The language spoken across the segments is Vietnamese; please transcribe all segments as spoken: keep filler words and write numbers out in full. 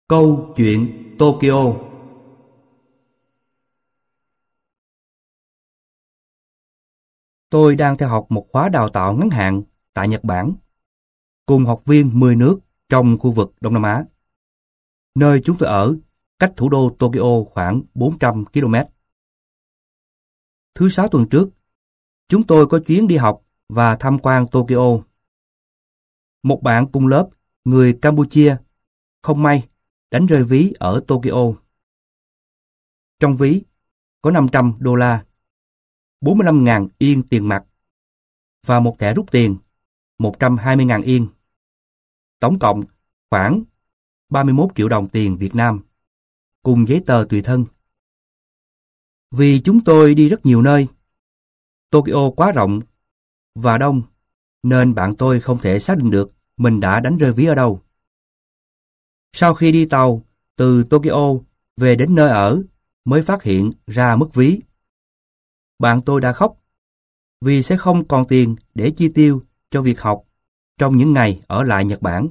Câu chuyện Tokyo. Tôi đang theo học một khóa đào tạo ngắn hạn tại Nhật Bản, cùng học viên mười nước trong khu vực Đông Nam Á. Nơi chúng tôi ở cách thủ đô Tokyo khoảng bốn trăm ki lô mét. Thứ sáu tuần trước, chúng tôi có chuyến đi học và tham quan Tokyo. Một bạn cùng lớp, người Campuchia, không may đánh rơi ví ở Tokyo. Trong ví có năm trăm đô la, bốn mươi lăm nghìn yên tiền mặt và một thẻ rút tiền một trăm hai mươi nghìn yên. Tổng cộng khoảng ba mươi mốt triệu đồng tiền Việt Nam, cùng giấy tờ tùy thân. Vì chúng tôi đi rất nhiều nơi, Tokyo quá rộng và đông, nên bạn tôi không thể xác định được mình đã đánh rơi ví ở đâu. Sau khi đi tàu từ Tokyo về đến nơi ở mới phát hiện ra mất ví. Bạn tôi đã khóc vì sẽ không còn tiền để chi tiêu cho việc học trong những ngày ở lại Nhật Bản.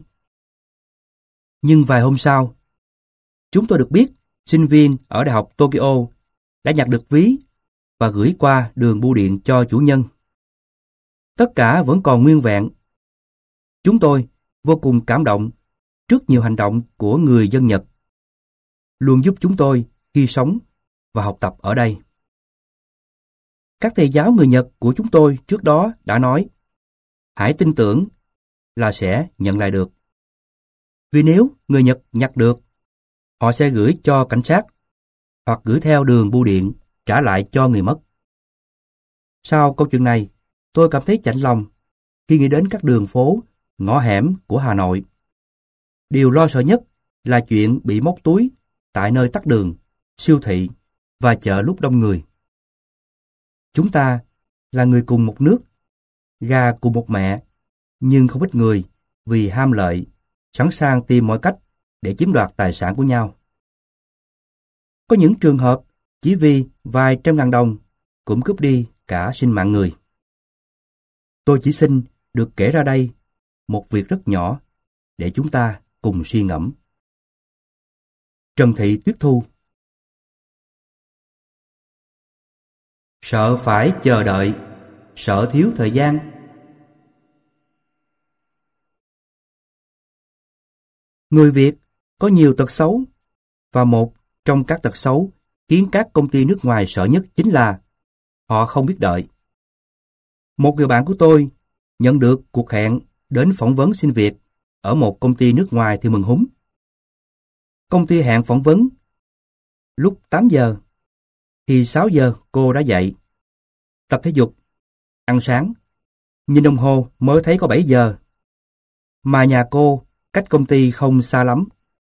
Nhưng vài hôm sau, chúng tôi được biết sinh viên ở Đại học Tokyo đã nhặt được ví và gửi qua đường bưu điện cho chủ nhân. Tất cả vẫn còn nguyên vẹn. Chúng tôi vô cùng cảm động trước nhiều hành động của người dân Nhật, luôn giúp chúng tôi khi sống và học tập ở đây. Các thầy giáo người Nhật của chúng tôi trước đó đã nói, hãy tin tưởng là sẽ nhận lại được. Vì nếu người Nhật nhặt được, họ sẽ gửi cho cảnh sát hoặc gửi theo đường bưu điện trả lại cho người mất. Sau câu chuyện này, tôi cảm thấy chạnh lòng khi nghĩ đến các đường phố, ngõ hẻm của Hà Nội. Điều lo sợ nhất là chuyện bị móc túi tại nơi tắc đường, siêu thị và chợ lúc đông người. Chúng ta là người cùng một nước, gà cùng một mẹ, nhưng không ít người vì ham lợi, sẵn sàng tìm mọi cách để chiếm đoạt tài sản của nhau. Có những trường hợp chỉ vì vài trăm ngàn đồng cũng cướp đi cả sinh mạng người. Tôi chỉ xin được kể ra đây một việc rất nhỏ để chúng ta cùng suy ngẫm. Trần Thị Tuyết Thu. Sợ phải chờ đợi, sợ thiếu thời gian. Người Việt có nhiều tật xấu, và một trong các tật xấu khiến các công ty nước ngoài sợ nhất chính là họ không biết đợi. Một người bạn của tôi nhận được cuộc hẹn đến phỏng vấn xin việc ở một công ty nước ngoài thì mừng húm. Công ty hẹn phỏng vấn lúc tám giờ, thì sáu giờ cô đã dậy, tập thể dục, ăn sáng. Nhìn đồng hồ mới thấy có bảy giờ, mà nhà cô cách công ty không xa lắm.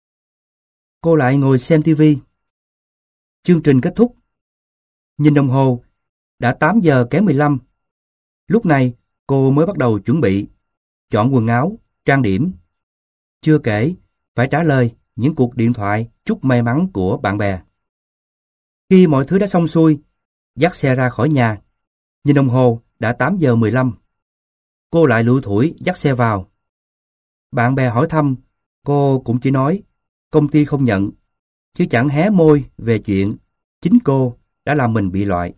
Cô lại ngồi xem tivi. Chương trình kết thúc. Nhìn đồng hồ, đã tám giờ kém mười lăm. Lúc này cô mới bắt đầu chuẩn bị, chọn quần áo, trang điểm. Chưa kể, phải trả lời những cuộc điện thoại chúc may mắn của bạn bè. Khi mọi thứ đã xong xuôi, dắt xe ra khỏi nhà. Nhìn đồng hồ, đã tám giờ mười lăm. Cô lại lủi thủi dắt xe vào. Bạn bè hỏi thăm, cô cũng chỉ nói công ty không nhận, chứ chẳng hé môi về chuyện chính cô đã làm mình bị loại.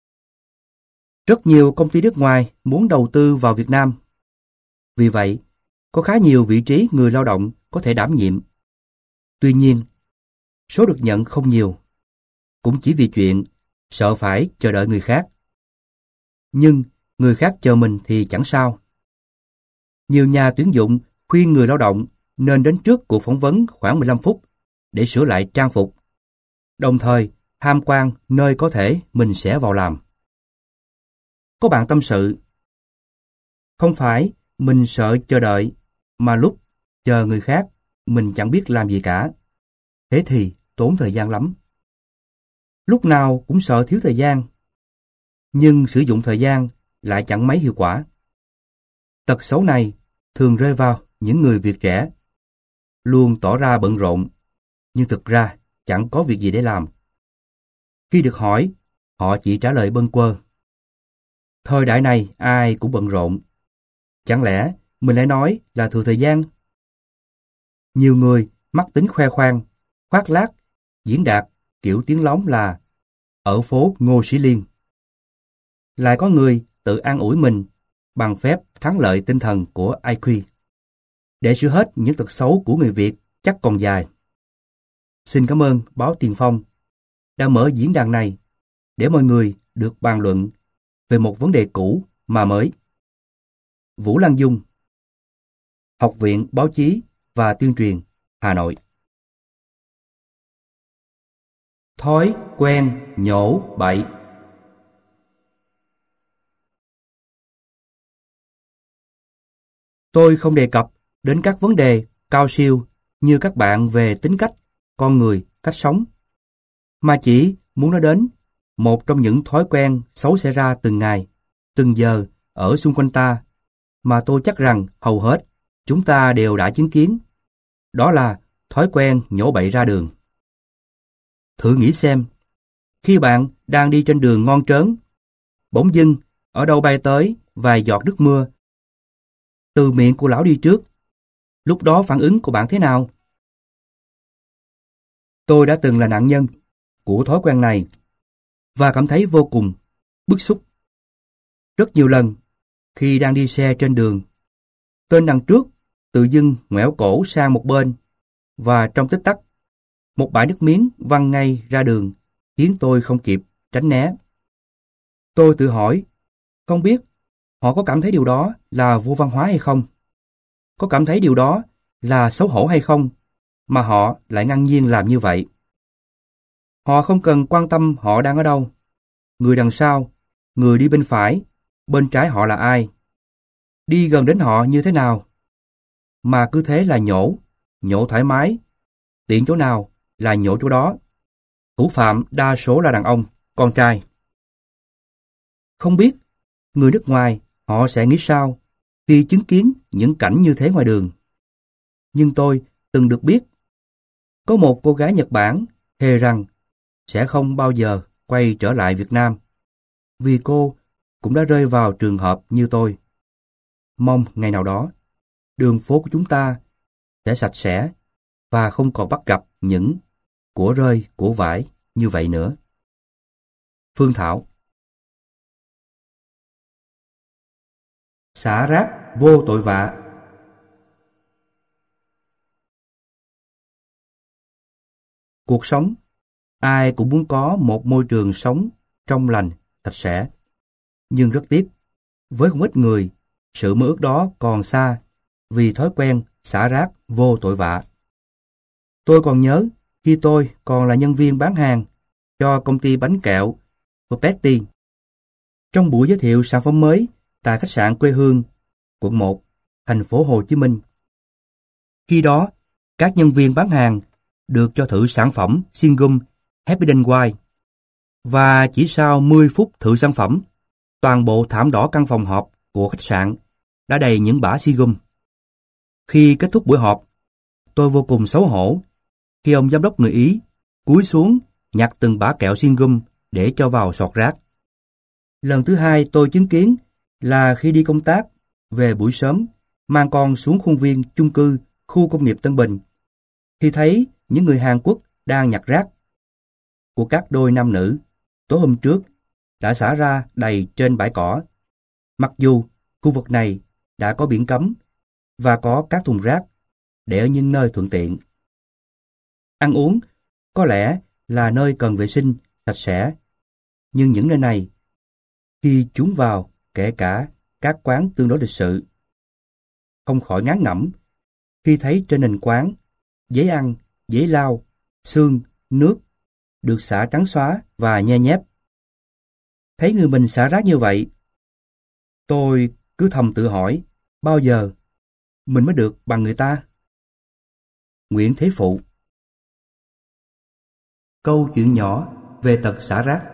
Rất nhiều công ty nước ngoài muốn đầu tư vào Việt Nam. Vì vậy, có khá nhiều vị trí người lao động có thể đảm nhiệm. Tuy nhiên, số được nhận không nhiều, cũng chỉ vì chuyện sợ phải chờ đợi người khác. Nhưng người khác chờ mình thì chẳng sao. Nhiều nhà tuyển dụng khuyên người lao động nên đến trước cuộc phỏng vấn khoảng mười lăm phút để sửa lại trang phục, đồng thời tham quan nơi có thể mình sẽ vào làm. Có bạn tâm sự, không phải mình sợ chờ đợi, mà lúc chờ người khác mình chẳng biết làm gì cả. Thế thì tốn thời gian lắm. Lúc nào cũng sợ thiếu thời gian, nhưng sử dụng thời gian lại chẳng mấy hiệu quả. Tật xấu này thường rơi vào những người Việt trẻ, luôn tỏ ra bận rộn, nhưng thực ra chẳng có việc gì để làm. Khi được hỏi, họ chỉ trả lời bâng quơ. Thời đại này ai cũng bận rộn. Chẳng lẽ mình lại nói là thừa thời gian? Nhiều người mắc tính khoe khoang, khoác lác, diễn đạt kiểu tiếng lóng là ở phố Ngô Sĩ Liên. Lại có người tự an ủi mình bằng phép thắng lợi tinh thần của i kiu. Để sửa hết những tật xấu của người Việt chắc còn dài. Xin cảm ơn báo Tiền Phong đã mở diễn đàn này để mọi người được bàn luận về một vấn đề cũ mà mới. Vũ Lan Dung, Học viện Báo chí và Tuyên truyền, Hà Nội. Thói quen nhổ bậy. Tôi không đề cập đến các vấn đề cao siêu như các bạn về tính cách, con người, cách sống, mà chỉ muốn nói đến một trong những thói quen xấu xảy ra từng ngày, từng giờ ở xung quanh ta, mà tôi chắc rằng hầu hết chúng ta đều đã chứng kiến. Đó là thói quen nhổ bậy ra đường. Thử nghĩ xem, khi bạn đang đi trên đường ngon trớn, bỗng dưng ở đâu bay tới vài giọt nước mưa từ miệng của lão đi trước, lúc đó phản ứng của bạn thế nào? Tôi đã từng là nạn nhân của thói quen này và cảm thấy vô cùng bức xúc. Rất nhiều lần, khi đang đi xe trên đường, tên đằng trước tự dưng ngoẻo cổ sang một bên và trong tích tắc, một bãi nước miếng văng ngay ra đường khiến tôi không kịp tránh né. Tôi tự hỏi, không biết họ có cảm thấy điều đó là vô văn hóa hay không? Có cảm thấy điều đó là xấu hổ hay không, mà họ lại ngang nhiên làm như vậy? Họ không cần quan tâm họ đang ở đâu, người đằng sau, người đi bên phải, bên trái họ là ai, đi gần đến họ như thế nào, mà cứ thế là nhổ, nhổ thoải mái, tiện chỗ nào là nhổ chỗ đó. Thủ phạm đa số là đàn ông, con trai. Không biết người nước ngoài họ sẽ nghĩ sao khi chứng kiến những cảnh như thế ngoài đường. Nhưng tôi từng được biết có một cô gái Nhật Bản thề rằng sẽ không bao giờ quay trở lại Việt Nam vì cô cũng đã rơi vào trường hợp như tôi. Mong ngày nào đó đường phố của chúng ta sẽ sạch sẽ và không còn bắt gặp những của rơi của vải như vậy nữa. Phương Thảo. Xả rác vô tội vạ. Cuộc sống, ai cũng muốn có một môi trường sống trong lành, sạch sẽ. Nhưng rất tiếc, với không ít người, sự mơ ước đó còn xa vì thói quen xả rác vô tội vạ. Tôi còn nhớ khi tôi còn là nhân viên bán hàng cho công ty bánh kẹo Petty. Trong buổi giới thiệu sản phẩm mới tại khách sạn quê hương, quận một, thành phố Hồ Chí Minh. Khi đó, các nhân viên bán hàng được cho thử sản phẩm xiên gum Happydent White. Và chỉ sau mười phút thử sản phẩm, toàn bộ thảm đỏ căn phòng họp của khách sạn đã đầy những bã xi gum. Khi kết thúc buổi họp, tôi vô cùng xấu hổ khi ông giám đốc người Ý cúi xuống nhặt từng bã kẹo xiên gum để cho vào sọt rác. Lần thứ hai tôi chứng kiến là khi đi công tác về buổi sớm, mang con xuống khuôn viên chung cư khu công nghiệp Tân Bình, thì thấy những người Hàn Quốc đang nhặt rác của các đôi nam nữ tối hôm trước đã xả ra đầy trên bãi cỏ. Mặc dù khu vực này đã có biển cấm và có các thùng rác để ở những nơi thuận tiện. Ăn uống có lẽ là nơi cần vệ sinh, sạch sẽ, nhưng những nơi này, khi chúng vào kể cả các quán tương đối lịch sự, không khỏi ngán ngẩm khi thấy trên nền quán giấy ăn, giấy lau, xương, nước được xả trắng xóa và nhe nhép. Thấy người mình xả rác như vậy, tôi cứ thầm tự hỏi bao giờ mình mới được bằng người ta. Nguyễn Thế Phụ. Câu chuyện nhỏ về tật xả rác.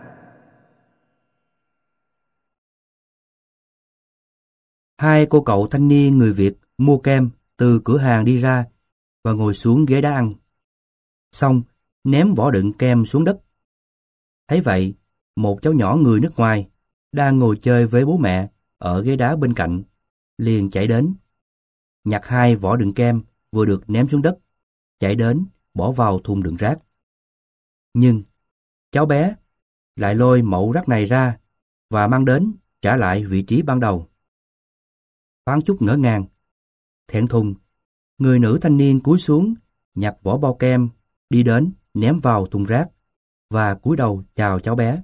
Hai cô cậu thanh niên người Việt mua kem từ cửa hàng đi ra và ngồi xuống ghế đá ăn. Xong, ném vỏ đựng kem xuống đất. Thấy vậy, một cháu nhỏ người nước ngoài đang ngồi chơi với bố mẹ ở ghế đá bên cạnh liền chạy đến, nhặt hai vỏ đựng kem vừa được ném xuống đất chạy đến bỏ vào thùng đựng rác. Nhưng cháu bé lại lôi mẩu rác này ra và mang đến trả lại vị trí ban đầu. Thoáng chút ngỡ ngàng, thẹn thùng, người nữ thanh niên cúi xuống nhặt vỏ bao kem, đi đến ném vào thùng rác và cúi đầu chào cháu bé.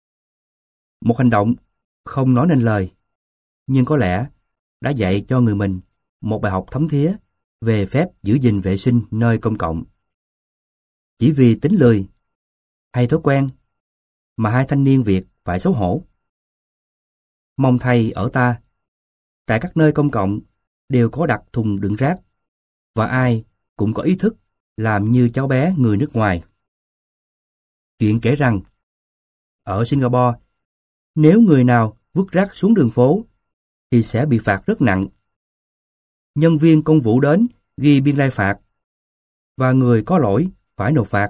Một hành động không nói nên lời, nhưng có lẽ đã dạy cho người mình một bài học thấm thía về phép giữ gìn vệ sinh nơi công cộng. Chỉ vì tính lười hay thói quen mà hai thanh niên Việt phải xấu hổ. Mong thay ở ta, tại các nơi công cộng đều có đặt thùng đựng rác, và ai cũng có ý thức làm như cháu bé người nước ngoài. Chuyện kể rằng, ở Singapore, nếu người nào vứt rác xuống đường phố thì sẽ bị phạt rất nặng. Nhân viên công vụ đến ghi biên lai phạt, và người có lỗi phải nộp phạt.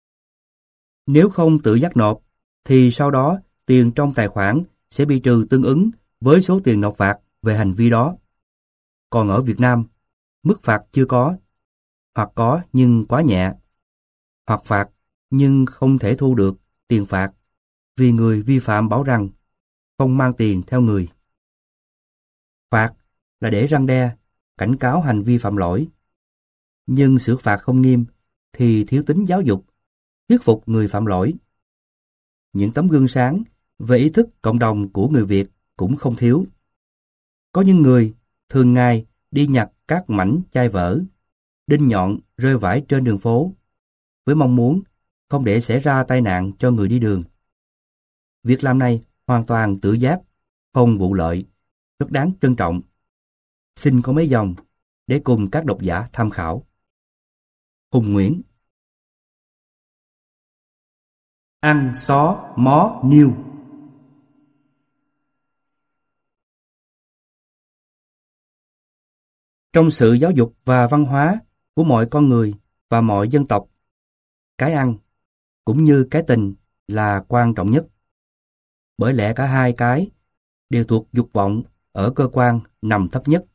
Nếu không tự giác nộp, thì sau đó tiền trong tài khoản sẽ bị trừ tương ứng với số tiền nộp phạt về hành vi đó. Còn ở Việt Nam, mức phạt chưa có, hoặc có nhưng quá nhẹ, hoặc phạt nhưng không thể thu được tiền phạt vì người vi phạm bảo rằng không mang tiền theo người. Phạt là để răn đe, cảnh cáo hành vi phạm lỗi. Nhưng xử phạt không nghiêm thì thiếu tính giáo dục, thuyết phục người phạm lỗi. Những tấm gương sáng về ý thức cộng đồng của người Việt cũng không thiếu. Có những người thường ngày đi nhặt các mảnh chai vỡ, đinh nhọn rơi vãi trên đường phố, với mong muốn không để xảy ra tai nạn cho người đi đường. Việc làm này hoàn toàn tự giác, không vụ lợi, rất đáng trân trọng. Xin có mấy dòng để cùng các độc giả tham khảo. Hùng Nguyễn. Ăn xó mó niêu. Trong sự giáo dục và văn hóa của mọi con người và mọi dân tộc, cái ăn cũng như cái tình là quan trọng nhất. Bởi lẽ cả hai cái đều thuộc dục vọng ở cơ quan nằm thấp nhất.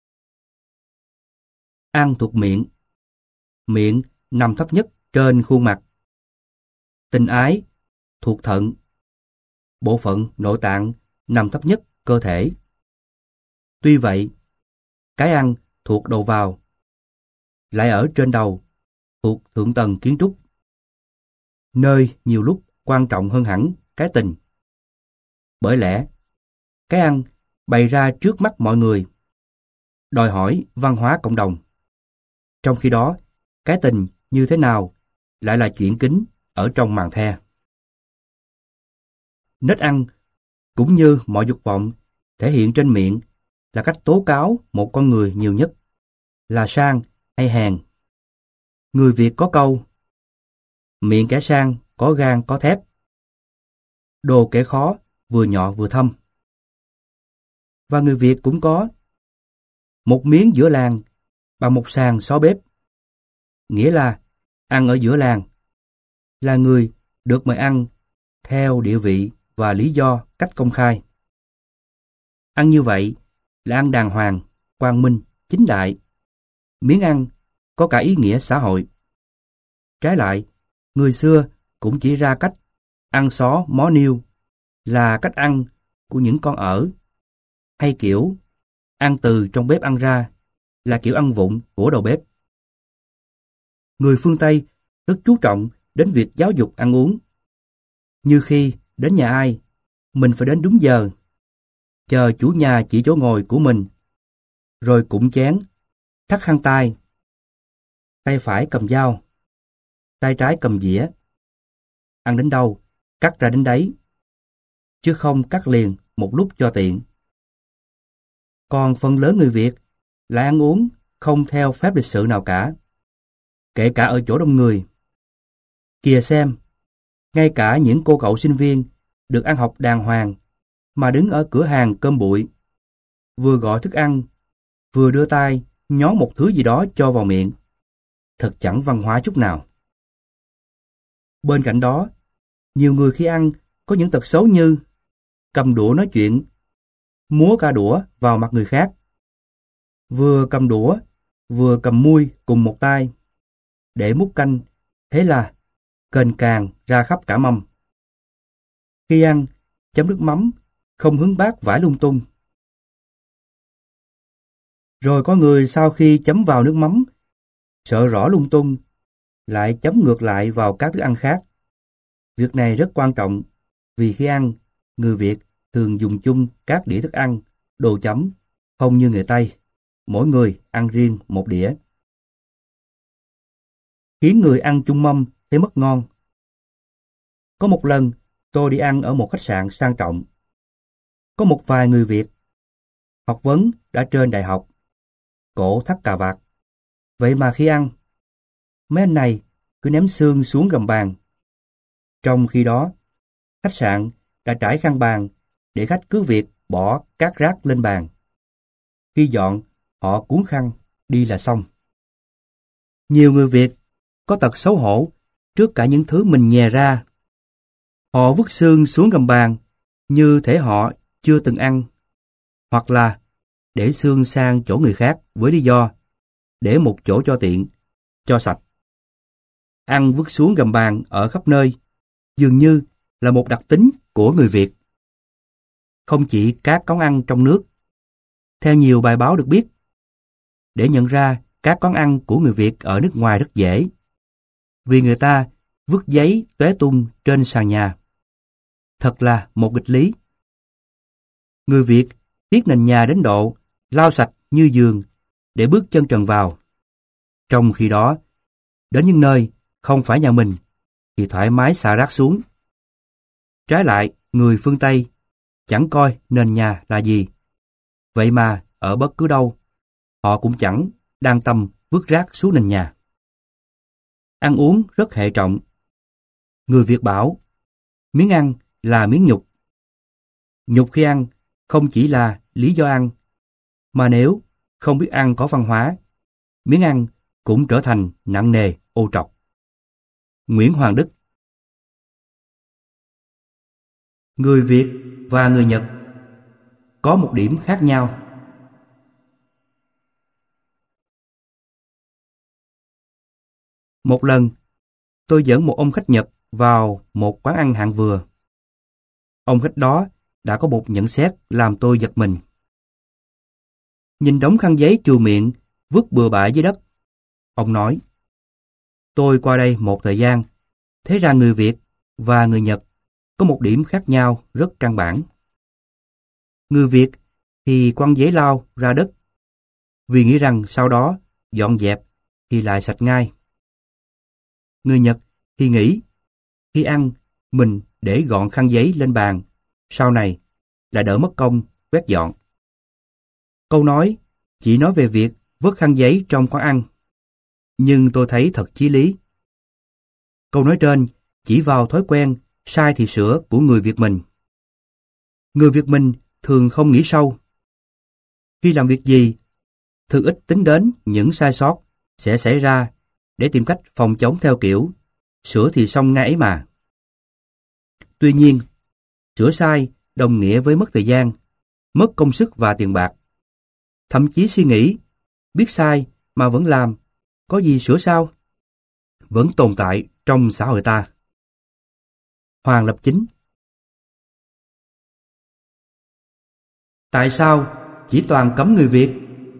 Ăn thuộc miệng. Miệng nằm thấp nhất trên khuôn mặt. Tình ái thuộc thận. Bộ phận nội tạng nằm thấp nhất cơ thể. Tuy vậy, cái ăn thuộc đầu vào, lại ở trên đầu, thuộc thượng tầng kiến trúc, nơi nhiều lúc quan trọng hơn hẳn cái tình. Bởi lẽ, cái ăn bày ra trước mắt mọi người, đòi hỏi văn hóa cộng đồng. Trong khi đó, cái tình như thế nào lại là chuyện kín ở trong màn the. Nết ăn cũng như mọi dục vọng thể hiện trên miệng là cách tố cáo một con người nhiều nhất, là sang hay hèn. Người Việt có câu: miệng kẻ sang có gan có thép, đồ kẻ khó vừa nhọ vừa thâm. Và người Việt cũng có: một miếng giữa làng bằng một sàn xó bếp. Nghĩa là ăn ở giữa làng, là người được mời ăn theo địa vị và lý do cách công khai. Ăn như vậy là ăn đàng hoàng, quang minh, chính đại. Miếng ăn có cả ý nghĩa xã hội. Trái lại, người xưa cũng chỉ ra cách ăn xó mó niêu là cách ăn của những con ở, hay kiểu ăn từ trong bếp ăn ra là kiểu ăn vụng của đầu bếp. Người phương Tây rất chú trọng đến việc giáo dục ăn uống. Như khi đến nhà ai, mình phải đến đúng giờ, chờ chủ nhà chỉ chỗ ngồi của mình, rồi cụm chén, thắt khăn tay, tay phải cầm dao, tay trái cầm dĩa. Ăn đến đâu, cắt ra đến đấy, chứ không cắt liền một lúc cho tiện. Còn phần lớn người Việt lại ăn uống không theo phép lịch sự nào cả, kể cả ở chỗ đông người. Kìa xem, ngay cả những cô cậu sinh viên được ăn học đàng hoàng mà đứng ở cửa hàng cơm bụi, vừa gọi thức ăn, vừa đưa tay nhón một thứ gì đó cho vào miệng. Thật chẳng văn hóa chút nào. Bên cạnh đó, nhiều người khi ăn có những tật xấu như cầm đũa nói chuyện, múa cả đũa vào mặt người khác, vừa cầm đũa, vừa cầm muôi cùng một tay. để múc canh, thế là kềnh càng ra khắp cả mâm. Khi ăn, chấm nước mắm, không hứng bát vãi lung tung. Rồi có người sau khi chấm vào nước mắm, sợ rõ lung tung, lại chấm ngược lại vào các thức ăn khác. Việc này rất quan trọng, vì khi ăn, người Việt thường dùng chung các đĩa thức ăn, đồ chấm, không như người Tây, mỗi người ăn riêng một đĩa. Khiến người ăn chung mâm thấy mất ngon. Có một lần, tôi đi ăn ở một khách sạn sang trọng. Có một vài người Việt, học vấn đã trên đại học, cổ thắt cà vạt. Vậy mà khi ăn, mấy anh này cứ ném xương xuống gầm bàn. Trong khi đó, khách sạn đã trải khăn bàn để khách cứ việc bỏ các rác lên bàn. Khi dọn, họ cuốn khăn, đi là xong. Nhiều người Việt có tật xấu hổ trước cả những thứ mình nhè ra. Họ vứt xương xuống gầm bàn như thể họ chưa từng ăn, hoặc là để xương sang chỗ người khác với lý do để một chỗ cho tiện, cho sạch. Ăn vứt xuống gầm bàn ở khắp nơi dường như là một đặc tính của người Việt. Không chỉ các quán ăn trong nước. Theo nhiều bài báo được biết, để nhận ra các quán ăn của người Việt ở nước ngoài rất dễ, vì người ta vứt giấy tóe tung trên sàn nhà. Thật là một nghịch lý. Người Việt tiếc nền nhà đến độ lau sạch như giường để bước chân trần vào. Trong khi đó, đến những nơi không phải nhà mình thì thoải mái xả rác xuống. Trái lại, người phương Tây chẳng coi nền nhà là gì. Vậy mà ở bất cứ đâu, họ cũng chẳng đang tâm vứt rác xuống nền nhà. Ăn uống rất hệ trọng. Người Việt bảo, miếng ăn là miếng nhục. Nhục khi ăn không chỉ là lý do ăn, mà nếu không biết ăn có văn hóa, miếng ăn cũng trở thành nặng nề, ô trọc. Nguyễn Hoàng Đức. Người Việt và người Nhật có một điểm khác nhau. Một lần, tôi dẫn một ông khách Nhật vào một quán ăn hạng vừa. Ông khách đó đã có một nhận xét làm tôi giật mình. Nhìn đống khăn giấy chùi miệng vứt bừa bãi dưới đất, ông nói: tôi qua đây một thời gian, thấy ra người Việt và người Nhật có một điểm khác nhau rất căn bản. Người Việt thì quăng giấy lau ra đất, vì nghĩ rằng sau đó dọn dẹp thì lại sạch ngay. Người Nhật thì nghĩ khi ăn mình để gọn khăn giấy lên bàn, sau này là đỡ mất công quét dọn. Câu nói chỉ nói về việc vứt khăn giấy trong quán ăn, nhưng tôi thấy thật chí lý. Câu nói trên chỉ vào thói quen sai thì sửa của người Việt mình. Người Việt mình thường không nghĩ sâu. Khi làm việc gì, thường ít tính đến những sai sót sẽ xảy ra để tìm cách phòng chống theo kiểu sửa thì xong ngay ấy mà. Tuy nhiên, sửa sai đồng nghĩa với mất thời gian, mất công sức và tiền bạc. Thậm chí suy nghĩ, biết sai mà vẫn làm, có gì sửa sao? Vẫn tồn tại trong xã hội ta. Hoàng Lập Chính. Tại sao chỉ toàn cấm người Việt?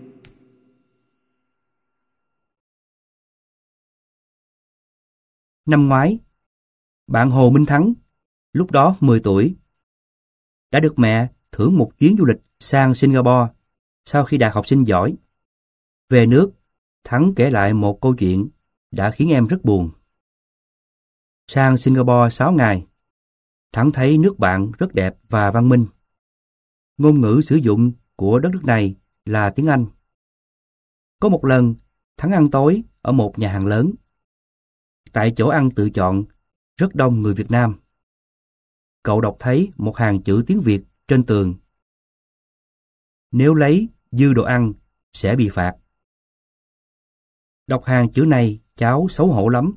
Năm ngoái, bạn Hồ Minh Thắng, lúc đó mười tuổi, đã được mẹ thưởng một chuyến du lịch sang Singapore sau khi đạt học sinh giỏi. Về nước, Thắng kể lại một câu chuyện đã khiến em rất buồn. Sang Singapore sáu ngày, Thắng thấy nước bạn rất đẹp và văn minh. Ngôn ngữ sử dụng của đất nước này là tiếng Anh. Có một lần, Thắng ăn tối ở một nhà hàng lớn. Tại chỗ ăn tự chọn, rất đông người Việt Nam. Cậu đọc thấy một hàng chữ tiếng Việt trên tường. Nếu lấy dư đồ ăn, sẽ bị phạt. Đọc hàng chữ này, cháu xấu hổ lắm.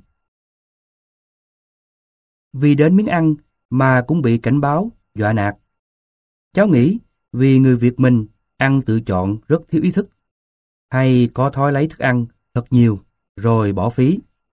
Vì đến miếng ăn mà cũng bị cảnh báo, dọa nạt. Cháu nghĩ vì người Việt mình ăn tự chọn rất thiếu ý thức, hay có thói lấy thức ăn thật nhiều rồi bỏ phí.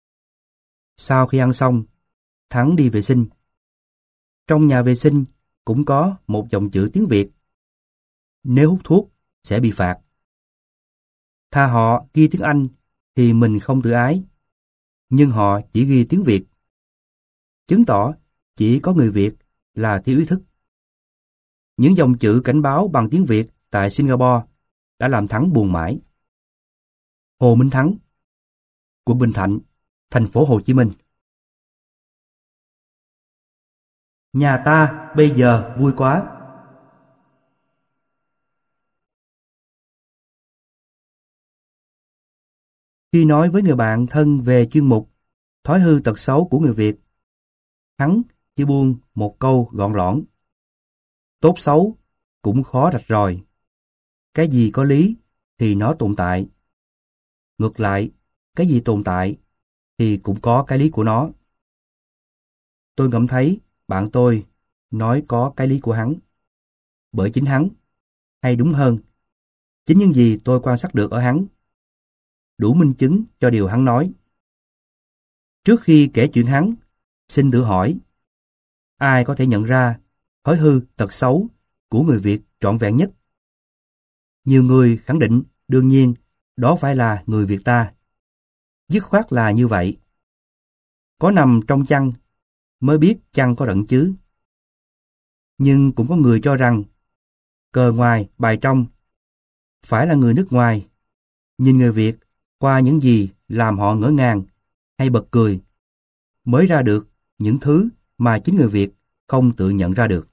Sau khi ăn xong, Thắng đi vệ sinh. Trong nhà vệ sinh cũng có một dòng chữ tiếng Việt. Nếu hút thuốc sẽ bị phạt. Thà họ ghi tiếng Anh thì mình không tự ái, nhưng họ chỉ ghi tiếng Việt, chứng tỏ chỉ có người Việt là thiếu ý thức. Những dòng chữ cảnh báo bằng tiếng Việt tại Singapore đã làm Thắng buồn mãi. Hồ Minh Thắng, quận Bình Thạnh, thành phố Hồ Chí Minh. Nhà ta bây giờ vui quá. Khi nói với người bạn thân về chuyên mục Thói hư tật xấu của người Việt, Thắng chỉ buông một câu gọn lõn. Tốt xấu cũng khó rạch ròi. Cái gì có lý thì nó tồn tại. Ngược lại, cái gì tồn tại thì cũng có cái lý của nó. Tôi ngẫm thấy bạn tôi nói có cái lý của hắn. Bởi chính hắn, hay đúng hơn, chính những gì tôi quan sát được ở hắn, đủ minh chứng cho điều hắn nói. Trước khi kể chuyện hắn, xin tự hỏi, ai có thể nhận ra thói hư tật xấu của người Việt trọn vẹn nhất? Nhiều người khẳng định đương nhiên đó phải là người Việt ta. Dứt khoát là như vậy. Có nằm trong chăn mới biết chăn có rận chứ. Nhưng cũng có người cho rằng cờ ngoài bài trong, phải là người nước ngoài nhìn người Việt qua những gì làm họ ngỡ ngàng hay bật cười, mới ra được những thứ mà chính người Việt không tự nhận ra được.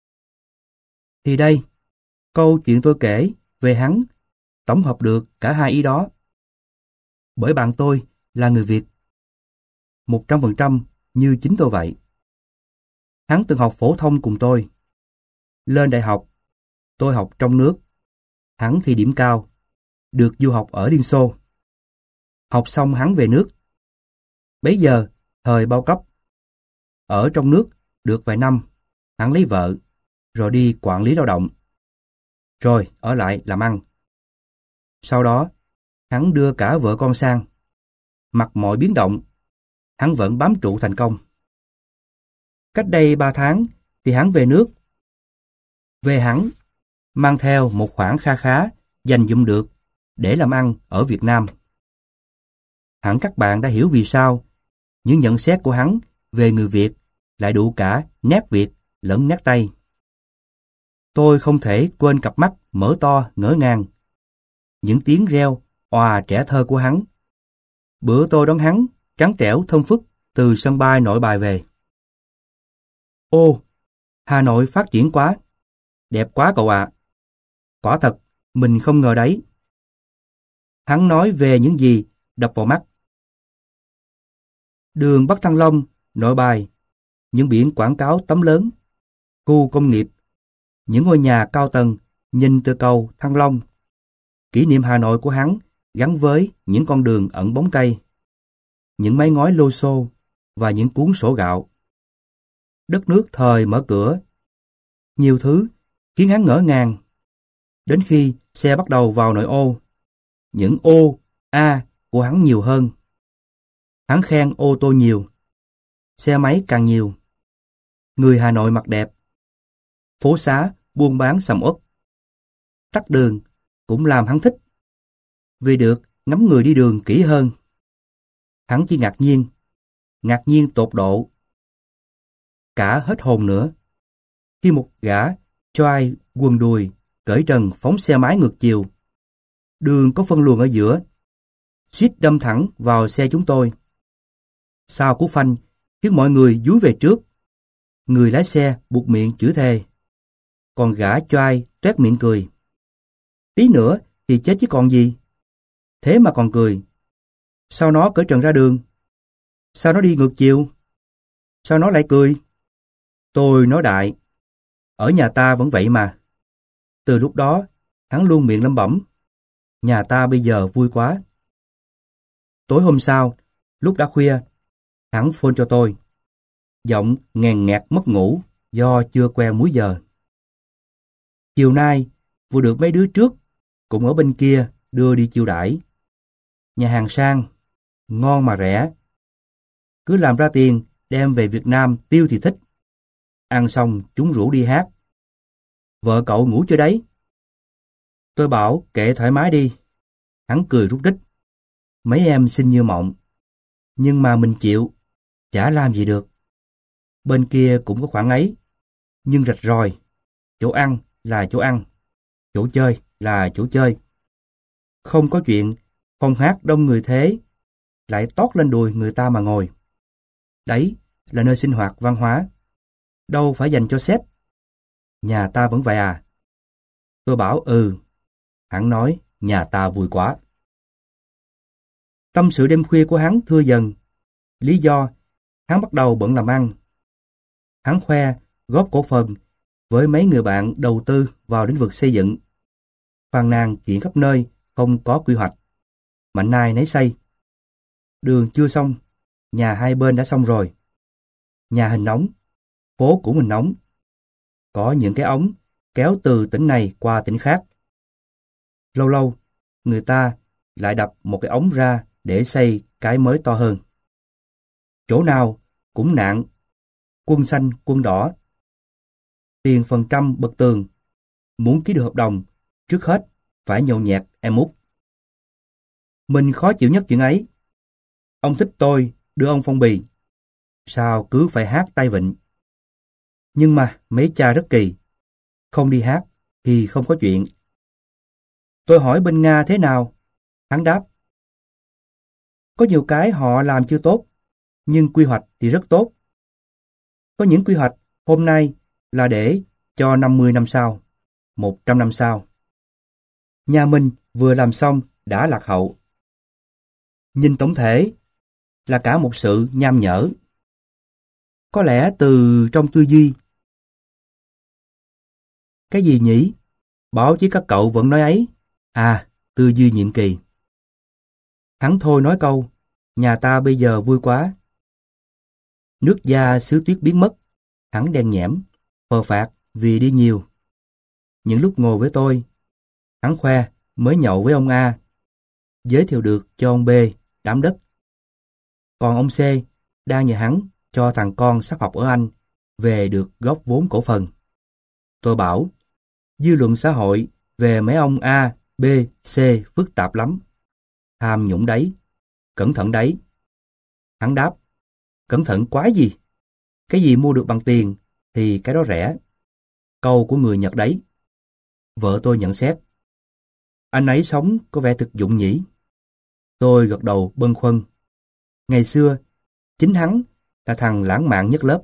Thì đây, câu chuyện tôi kể về hắn tổng hợp được cả hai ý đó. Bởi bạn tôi là người Việt, một trăm phần trăm như chính tôi vậy. Hắn từng học phổ thông cùng tôi. Lên đại học, tôi học trong nước. Hắn thì điểm cao, được du học ở Liên Xô. Học xong hắn về nước. Bấy giờ, thời bao cấp. Ở trong nước được vài năm, hắn lấy vợ, rồi đi quản lý lao động. Rồi ở lại làm ăn. Sau đó, hắn đưa cả vợ con sang. Mặc mọi biến động, hắn vẫn bám trụ thành công. Cách đây ba tháng thì hắn về nước. Về hắn, mang theo một khoản kha khá dành dụm được để làm ăn ở Việt Nam. Hẳn các bạn đã hiểu vì sao những nhận xét của hắn về người Việt lại đủ cả nét Việt lẫn nét Tây. Tôi không thể quên cặp mắt mở to ngỡ ngàng, những tiếng reo òa trẻ thơ của hắn. Bữa tôi đón hắn trắng trẻo thơm phức từ sân bay Nội Bài về. Ô, Hà Nội phát triển quá, đẹp quá cậu ạ. Quả thật, mình không ngờ đấy. Hắn nói về những gì đập vào mắt. Đường Bắc Thăng Long, Nội Bài, những biển quảng cáo tấm lớn, khu công nghiệp, những ngôi nhà cao tầng nhìn từ cầu Thăng Long. Kỷ niệm Hà Nội của hắn gắn với những con đường ẩn bóng cây, những mái ngói lô xô và những cuốn sổ gạo. Đất nước thời mở cửa, nhiều thứ khiến hắn ngỡ ngàng. Đến khi xe bắt đầu vào nội ô, những ô, a của hắn nhiều hơn. Hắn khen ô tô nhiều, xe máy càng nhiều. Người Hà Nội mặc đẹp. Phố xá buôn bán sầm uất. Tắc đường cũng làm hắn thích, vì được ngắm người đi đường kỹ hơn. Hắn chỉ ngạc nhiên, ngạc nhiên tột độ. Cả hết hồn nữa, khi một gã trai quần đùi cởi trần phóng xe máy ngược chiều. Đường có phân luồng ở giữa, suýt đâm thẳng vào xe chúng tôi. Sau cú phanh khiến mọi người dúi về trước. Người lái xe buộc miệng chửi thề, còn gã trai toét miệng cười. Tí nữa thì chết chứ còn gì. Thế mà còn cười. Sao nó cởi trần ra đường? Sao nó đi ngược chiều? Sao nó lại cười? Tôi nói đại, ở nhà ta vẫn vậy mà. Từ lúc đó, hắn luôn miệng lẩm bẩm, nhà ta bây giờ vui quá. Tối hôm sau, lúc đã khuya, hắn phone cho tôi. Giọng nghèn nghẹt mất ngủ do chưa quen múi giờ. Chiều nay, vừa được mấy đứa trước, cũng ở bên kia đưa đi chiêu đãi. Nhà hàng sang, ngon mà rẻ. cứ làm ra tiền, đem về Việt Nam tiêu thì thích. Ăn xong chúng rủ đi hát. Vợ cậu ngủ chưa đấy? Tôi bảo kệ thoải mái đi. Hắn cười rút rít. Mấy em xinh như mộng. Nhưng mà mình chịu, chả làm gì được. Bên kia cũng có khoảng ấy, nhưng rạch ròi. Chỗ ăn là chỗ ăn, chỗ chơi là chỗ chơi. Không có chuyện phòng hát đông người thế, lại tót lên đùi người ta mà ngồi. Đấy là nơi sinh hoạt văn hóa, đâu phải dành cho sếp. Nhà ta vẫn vậy à? Tôi bảo ừ. Hắn nói nhà ta vui quá. Tâm sự đêm khuya của hắn thưa dần. Lý do, hắn bắt đầu bận làm ăn. Hắn khoe góp cổ phần với mấy người bạn đầu tư vào lĩnh vực xây dựng. Phàn nàn chuyện khắp nơi không có quy hoạch. Mạnh nai nấy xây. Đường chưa xong, nhà hai bên đã xong rồi. Nhà hình nóng, phố của mình nóng. Có những cái ống kéo từ tỉnh này qua tỉnh khác. Lâu lâu, người ta lại đập một cái ống ra để xây cái mới to hơn. Chỗ nào cũng nạn, quân xanh quân đỏ. Tiền phần trăm bậc tường, muốn ký được hợp đồng, trước hết phải nhậu nhẹt em út. Mình khó chịu nhất chuyện ấy. Ông thích tôi, đưa ông phong bì. Sao cứ phải hát tay vịn? Nhưng mà mấy cha rất kỳ. Không đi hát thì không có chuyện. Tôi hỏi bên Nga thế nào? Hắn đáp. Có nhiều cái họ làm chưa tốt, nhưng quy hoạch thì rất tốt. Có những quy hoạch hôm nay là để cho năm mươi năm sau, một trăm năm sau. Nhà mình vừa làm xong đã lạc hậu. Nhìn tổng thể là cả một sự nham nhở. Có lẽ từ trong tư duy. Cái gì nhỉ? Báo chí các cậu vẫn nói ấy. À, tư duy nhiệm kỳ. Hắn thôi nói câu, nhà ta bây giờ vui quá. Nước da xứ tuyết biến mất. Hắn đen nhẽm, phờ phạc vì đi nhiều. Những lúc ngồi với tôi, hắn khoe mới nhậu với ông A, giới thiệu được cho ông B đám đất. Còn ông C đang nhờ hắn cho thằng con sắp học ở Anh về được góp vốn cổ phần. Tôi bảo, dư luận xã hội về mấy ông A, B, C phức tạp lắm. Tham nhũng đấy, cẩn thận đấy. Hắn đáp, cẩn thận quái gì? Cái gì mua được bằng tiền thì cái đó rẻ. Câu của người Nhật đấy. Vợ tôi nhận xét. Anh ấy sống có vẻ thực dụng nhỉ? Tôi gật đầu bâng khuâng. Ngày xưa, chính hắn là thằng lãng mạn nhất lớp.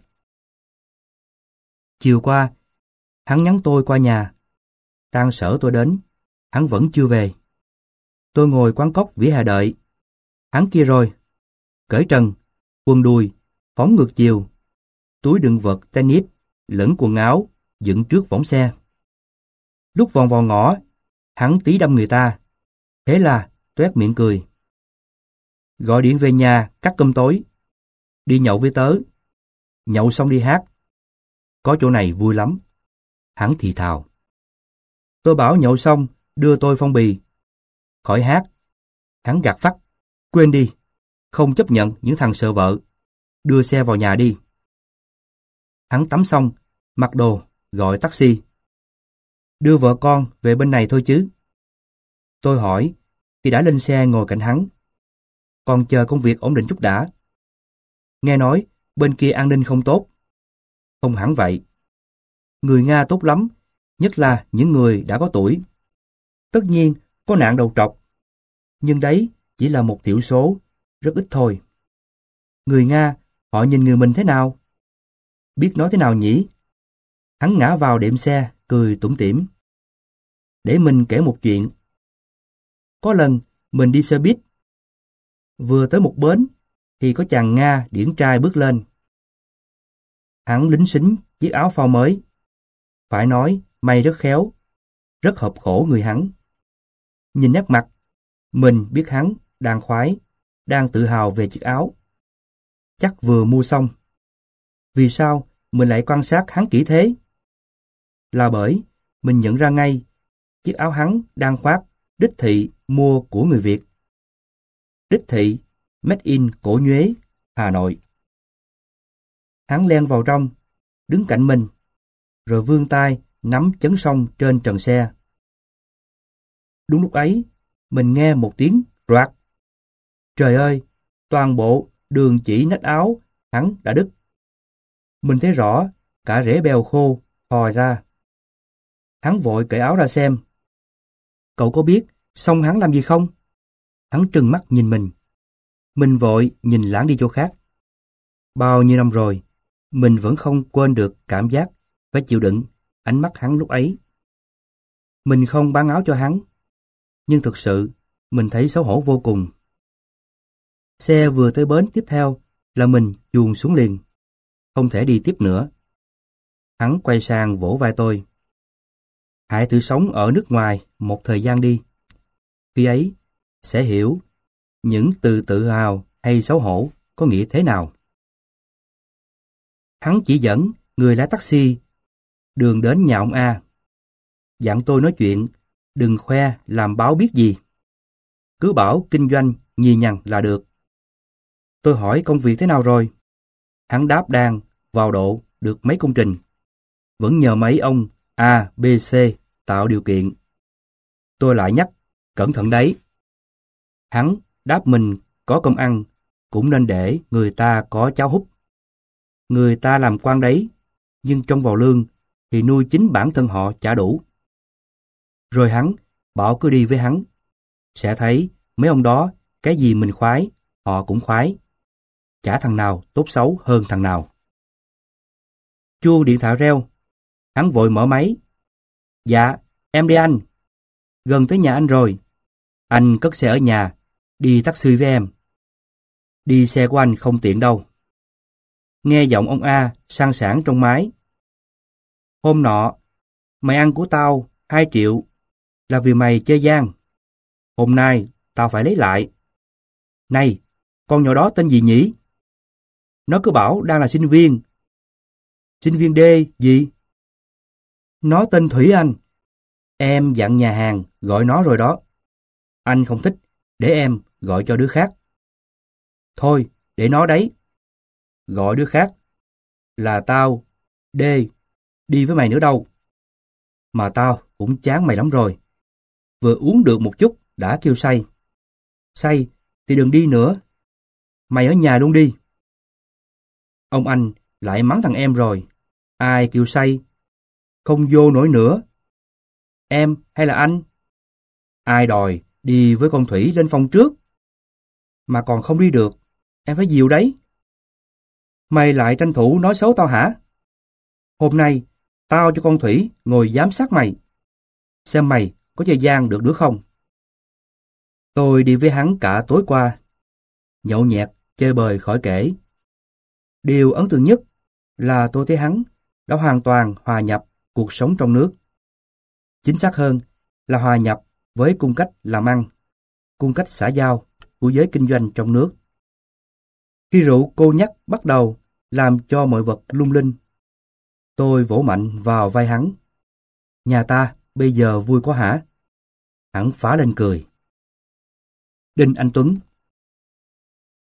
Chiều qua, hắn nhắn tôi qua nhà. Tan sở tôi đến, hắn vẫn chưa về. Tôi ngồi quán cóc vỉa hè đợi. Hắn kia rồi. Cởi trần, quần đùi, phóng ngược chiều. Túi đựng vật tennis, lẫn quần áo, dựng trước võng xe. Lúc vòng vào ngõ, hắn tí đâm người ta. Thế là toét miệng cười. Gọi điện về nhà cắt cơm tối. Đi nhậu với tớ. Nhậu xong đi hát. Có chỗ này vui lắm. Hắn thì thào. Tôi bảo nhậu xong đưa tôi phong bì. Khỏi hát. Hắn gạt phắt. Quên đi. Không chấp nhận những thằng sợ vợ. Đưa xe vào nhà đi. Hắn tắm xong, mặc đồ, gọi taxi. Đưa vợ con về bên này thôi chứ. Tôi hỏi, thì đã lên xe ngồi cạnh hắn. Còn chờ công việc ổn định chút đã. Nghe nói, bên kia an ninh không tốt. Không hẳn vậy. Người Nga tốt lắm, nhất là những người đã có tuổi. Tất nhiên, có nạn đầu trọc. Nhưng đấy chỉ là một thiểu số, rất ít thôi. Người Nga, họ nhìn người mình thế nào? Biết nói thế nào nhỉ? Hắn ngã vào đệm xe, cười tủm tỉm. Để mình kể một chuyện. Có lần, mình đi xe buýt. Vừa tới một bến, thì có chàng Nga điển trai bước lên. Hắn lính xính chiếc áo phao mới. Phải nói, may rất khéo, rất hợp khổ người hắn. Nhìn nét mặt, mình biết hắn đang khoái, đang tự hào về chiếc áo. Chắc vừa mua xong. Vì sao mình lại quan sát hắn kỹ thế? Là bởi mình nhận ra ngay chiếc áo hắn đang khoác đích thị mua của người Việt. Đích thị Made in Cổ Nhuế, Hà Nội. Hắn len vào trong, đứng cạnh mình, rồi vươn tay nắm chấn song trên trần xe. Đúng lúc ấy, mình nghe một tiếng roạt. Trời ơi, toàn bộ đường chỉ nách áo hắn đã đứt. Mình thấy rõ cả rễ bèo khô thòi ra. Hắn vội cởi áo ra xem. Cậu có biết xông hắn làm gì không? Hắn trừng mắt nhìn mình. Mình vội nhìn lãng đi chỗ khác. Bao nhiêu năm rồi, mình vẫn không quên được cảm giác phải chịu đựng ánh mắt hắn lúc ấy. Mình không bán áo cho hắn, nhưng thực sự mình thấy xấu hổ vô cùng. Xe vừa tới bến tiếp theo là mình chuồn xuống liền, không thể đi tiếp nữa. Hắn quay sang vỗ vai tôi. Hãy thử sống ở nước ngoài một thời gian đi. Khi ấy sẽ hiểu những từ tự hào hay xấu hổ có nghĩa thế nào. Hắn chỉ dẫn người lái taxi đường đến nhà ông A. Dặn tôi nói chuyện, đừng khoe làm báo biết gì. Cứ bảo kinh doanh nhì nhằng là được. Tôi hỏi công việc thế nào rồi? Hắn đáp đang vào độ được mấy công trình. Vẫn nhờ mấy ông A, B, C tạo điều kiện. Tôi lại nhắc, cẩn thận đấy. Hắn đáp mình có công ăn, cũng nên để người ta có cháo húp. Người ta làm quan đấy, nhưng trong vào lương thì nuôi chính bản thân họ chả đủ. Rồi hắn bảo cứ đi với hắn. Sẽ thấy mấy ông đó cái gì mình khoái, họ cũng khoái. Chả thằng nào tốt xấu hơn thằng nào. Chuông điện thoại reo. Hắn vội mở máy. Dạ, em đây anh. Gần tới nhà anh rồi. Anh cất xe ở nhà, đi taxi với em. Đi xe của anh không tiện đâu. Nghe giọng ông A sang sảng trong máy. Hôm nọ, mày ăn của tao hai triệu là vì mày chơi gian. Hôm nay tao phải lấy lại. Này, con nhỏ đó tên gì nhỉ? Nó cứ bảo đang là sinh viên. Sinh viên D gì? Nó tên Thủy anh. Em dặn nhà hàng gọi nó rồi đó. Anh không thích, để em gọi cho đứa khác. Thôi, để nó đấy. Gọi đứa khác. Là tao, D, đi với mày nữa đâu. Mà tao cũng chán mày lắm rồi. Vừa uống được một chút đã kêu say. Say thì đừng đi nữa. Mày ở nhà luôn đi. Ông anh lại mắng thằng em rồi. Ai kêu say? Không vô nổi nữa. Em hay là anh? Ai đòi đi với con Thủy lên phòng trước? Mà còn không đi được. Em phải dìu đấy. Mày lại tranh thủ nói xấu tao hả? Hôm nay tao cho con Thủy ngồi giám sát mày. Xem mày có chơi gian được nữa không? Tôi đi với hắn cả tối qua. Nhậu nhẹt, chơi bời khỏi kể. Điều ấn tượng nhất là tôi thấy hắn đã hoàn toàn hòa nhập cuộc sống trong nước. Chính xác hơn là hòa nhập với cung cách làm ăn, cung cách xã giao của giới kinh doanh trong nước. Khi rượu cô nhắc bắt đầu làm cho mọi vật lung linh, tôi vỗ mạnh vào vai hắn. Nhà ta bây giờ vui quá hả? Hắn phá lên cười. Đinh Anh Tuấn